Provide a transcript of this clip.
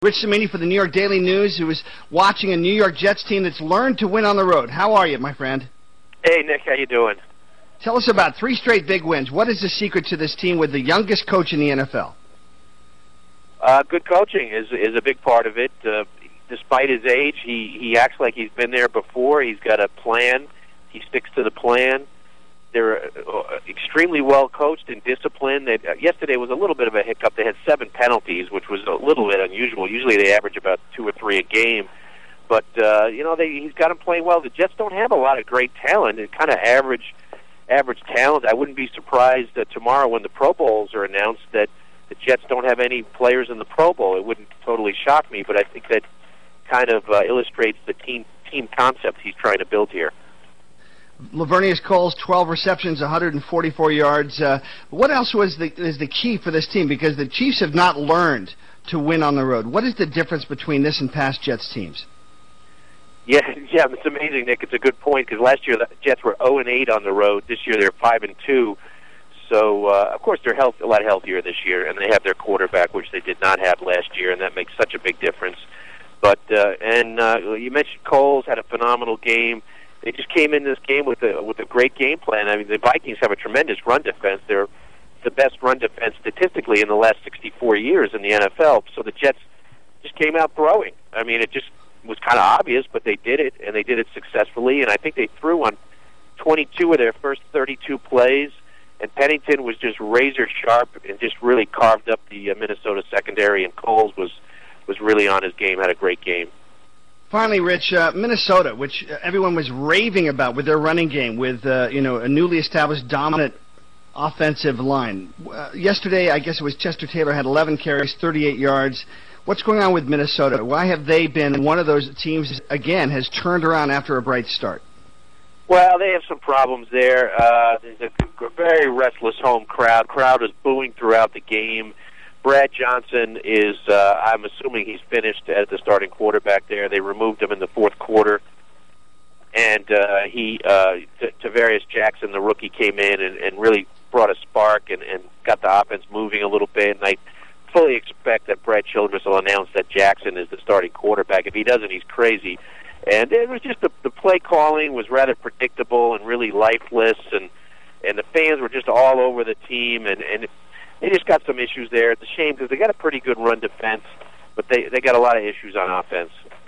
Rich Cimini for the New York Daily News, who is watching a New York Jets team that's learned to win on the road. How are you, my friend? Hey, Nick, how you doing? Tell us about 3 straight big wins. What is the secret to this team with the youngest coach in the NFL? Good coaching is a big part of it. Despite his age, he acts like he's been there before. He's got a plan. He sticks to the plan. They're extremely well coached and disciplined. Yesterday was a little bit of a hiccup. They had 7 penalties, which was a little bit unusual. Usually they average about 2 or 3 a game. But, he's got them playing well. The Jets don't have a lot of great talent. They're kind of average talent. I wouldn't be surprised tomorrow when the Pro Bowls are announced that the Jets don't have any players in the Pro Bowl. It wouldn't totally shock me, but I think that kind of illustrates the team concept he's trying to build here. Laveranues Coles, 12 receptions, 144 yards. What else is the key for this team? Because the Chiefs have not learned to win on the road. What is the difference between this and past Jets teams? Yeah, it's amazing, Nick. It's a good point because last year the Jets were 0-8 on the road. This year they're 5-2. So, of course, they're a lot healthier this year, and they have their quarterback, which they did not have last year, and that makes such a big difference. But you mentioned Coles had a phenomenal game. They just came in this game with a great game plan. I mean, the Vikings have a tremendous run defense. They're the best run defense statistically in the last 64 years in the NFL. So the Jets just came out throwing. I mean, it just was kind of obvious, but they did it, and they did it successfully. And I think they threw on 22 of their first 32 plays. And Pennington was just razor sharp and just really carved up the Minnesota secondary. And Coles was really on his game, had a great game. Finally, Rich, Minnesota, which everyone was raving about with their running game, with a newly established dominant offensive line. Yesterday, I guess it was Chester Taylor had 11 carries, 38 yards. What's going on with Minnesota? Why have they been one of those teams, again, has turned around after a bright start? Well, they have some problems there. There's a very restless home crowd. Crowd is booing throughout the game. Brad Johnson is, I'm assuming he's finished as the starting quarterback there. They removed him in the fourth quarter. And Tavarius Jackson, the rookie, came in and really brought a spark and got the offense moving a little bit. And I fully expect that Brad Childress will announce that Jackson is the starting quarterback. If he doesn't, he's crazy. And it was just the play calling was rather predictable and really lifeless. And the fans were just all over the team. And they just got some issues there. It's a shame because they got a pretty good run defense, but they got a lot of issues on offense.